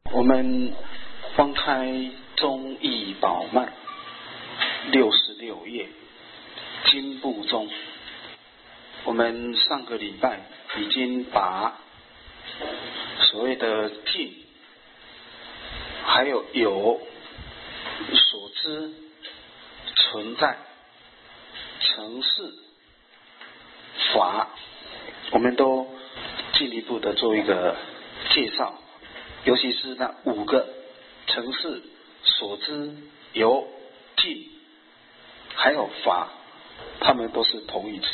我们翻开中义宝鬘66页经部中，我们上个礼拜已经把所谓的境还有所知存在成事法，我们都进一步的做一个介绍，尤其是那5个成事所知有境还有法，他们都是同义词。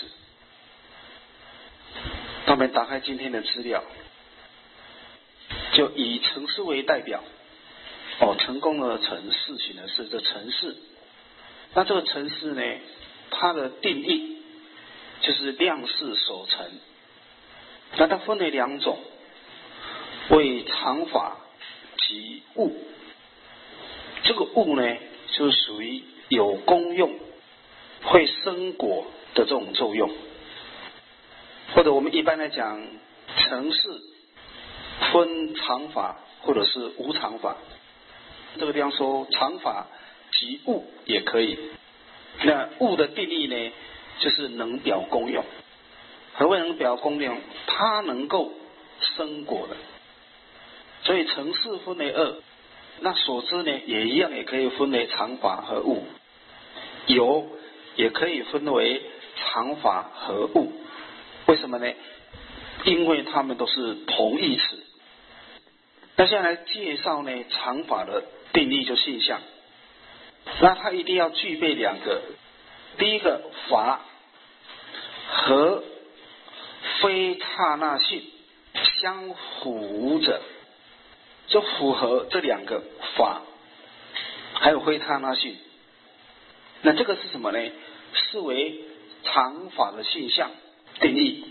那我们打开今天的资料，就以成事为代表，成功的成，事情的事，这成事。那这个成事呢，它的定义就是量事所成。那它分为2种，为常法及物。这个物呢，就是属于有功用会生果的这种作用，或者我们一般来讲成事分常法或者是无常法，这个地方说常法及物也可以。那物的定义呢，就是能表功用。何谓能表功用？它能够生果的。所以成事分为2，那所知呢也一样，也可以分为常法和物。有也可以分为常法和物。为什么呢？因为它们都是同义词。那现在来介绍呢常法的定义，就现象。那它一定要具备2个，第一个法和非刹那性相符者，就符合这2个法还有非刹那性。那这个是什么呢？视为常法的现象定义。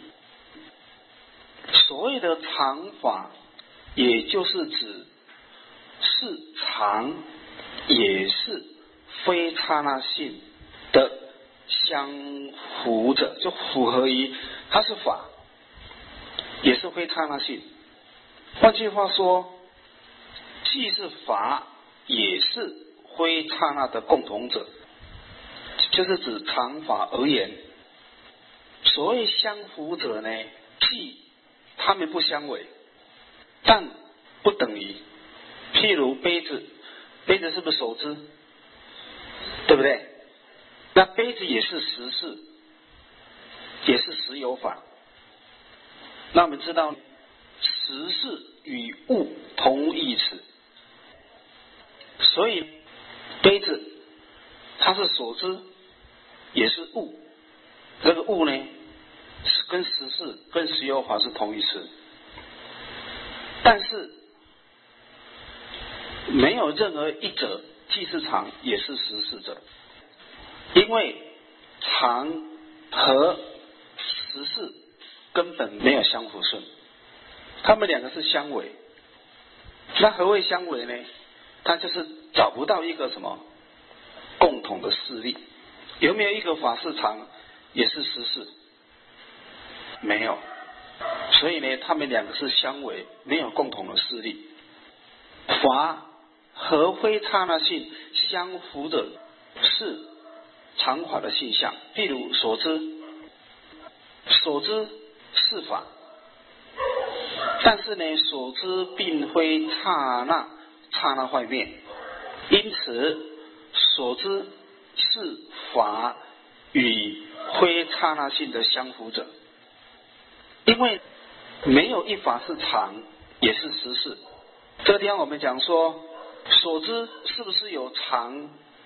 所谓的常法，也就是指是常也是非刹那性的相符者，就符合于它是法也是非刹那性。换句话说，既是法也是非刹那的共同者，就是指常法而言。所谓相符者呢，即他们不相违，但不等于。譬如杯子，杯子是不是所知？对不对？那杯子也是实事，也是实有法。那我们知道实事与物同义词，所以杯子它是所知也是物，这个物呢跟实事跟实有法是同义词。但是没有任何一者既是常也是实事者，因为常和实事根本没有相符顺，他们2个是相违。那何谓相违呢？它就是找不到一个什么共同的事例。有没有一个法是常也是实事？没有。所以呢，他们2个是相违，没有共同的事例。法和非刹那性相符者是常法的现象。譬如所知，所知是法，但是呢，所知并非刹那坏灭，因此所知是法与非刹那性的相符者。因为没有一法是常也是实事。这个地方我们讲说，所知是不是有常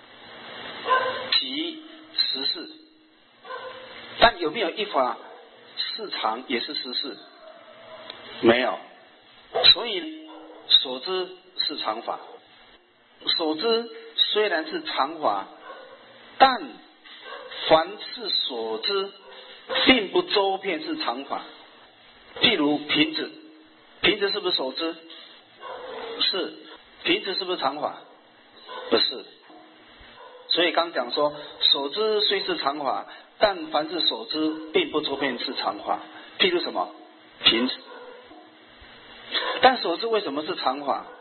及实事？但有没有一法是常也是实事？没有。所以所知是常法。所知虽然是常法，但凡是所知并不周遍是常法。譬如瓶子，瓶子是不是所知？是。瓶子是不是常法？不是。所以刚讲说，所知虽是常法，但凡是所知并不周遍是常法。譬如什么？瓶子。但所知为什么是常法？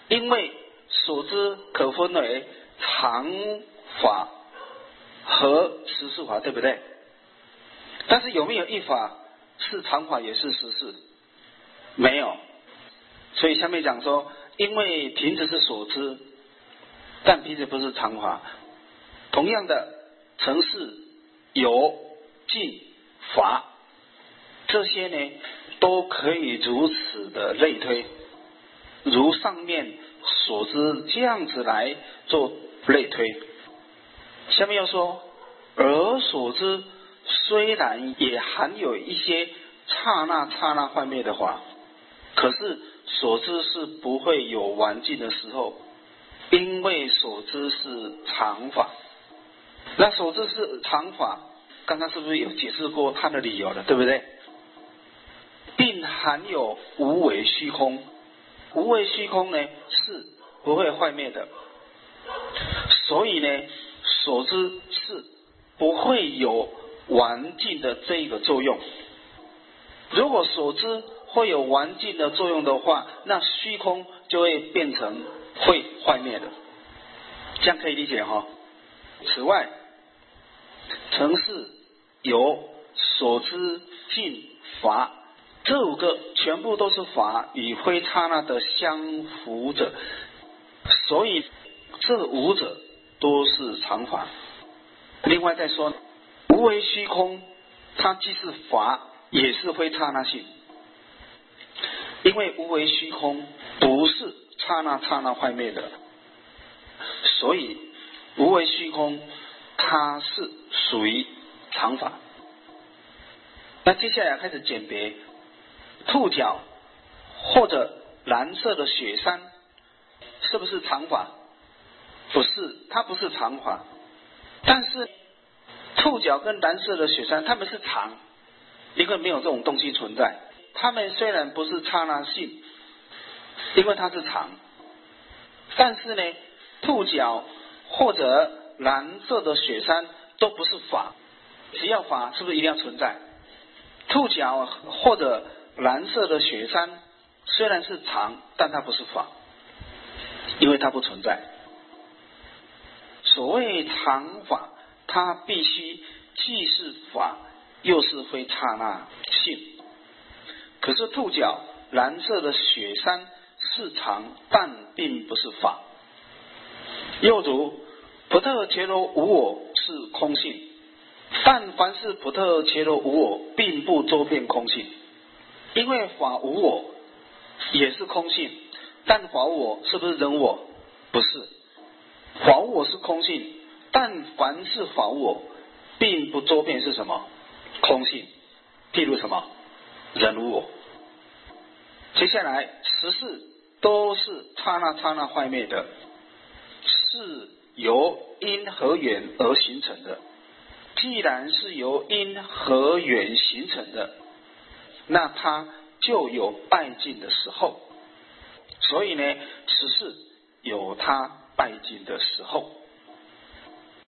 因为所知可分为常法和实事法，对不对？但是有没有一法是常法也是实事？没有。所以下面讲说，因为瓶子是所知，但瓶子不是常法。同样的，成事、有、尽、法，这些呢都可以如此的类推，如上面所知这样子来做类推。下面要说，而所知虽然也含有一些刹那幻灭的法，可是所知是不会有完尽的时候，因为所知是常法。那所知是常法，刚刚是不是有解释过它的理由了，对不对？并含有无为虚空，无为虚空呢是不会坏灭的，所以呢所知是不会有完尽的这一个作用。如果所知会有完尽的作用的话，那虚空就会变成会坏灭的，这样可以理解哈。此外，成事、有、所知、尽、法，这五个全部都是法与非刹那的相符者，所以这五者都是常法。另外再说，无为虚空它既是法也是非刹那性，因为无为虚空不是刹那坏灭的，所以无为虚空它是属于常法。那接下来开始简别，兔角或者蓝色的雪山是不是常法？不是，它不是常法。但是兔角跟蓝色的雪山它们是常，因为没有这种东西存在。它们虽然不是刹那性，因为它是常，但是呢兔角或者蓝色的雪山都不是法。只要法是不是一定要存在？兔角或者蓝色的雪山虽然是常，但它不是法，因为它不存在。所谓常法，它必须既是法又是非刹那性。可是兔角蓝色的雪山是常，但并不是法。又如普特伽罗无我是空性，但凡是普特伽罗无我并不周遍空性。因为法无我也是空性，但法无我是不是人我？不是，法无我是空性，但凡是法无我并不周遍是什么？空性。譬如什么？人无我。接下来十事都是刹那坏灭的，是由因和缘而形成的。既然是由因和缘形成的，那它就有败尽的时候。所以呢，十事有它败尽的时候。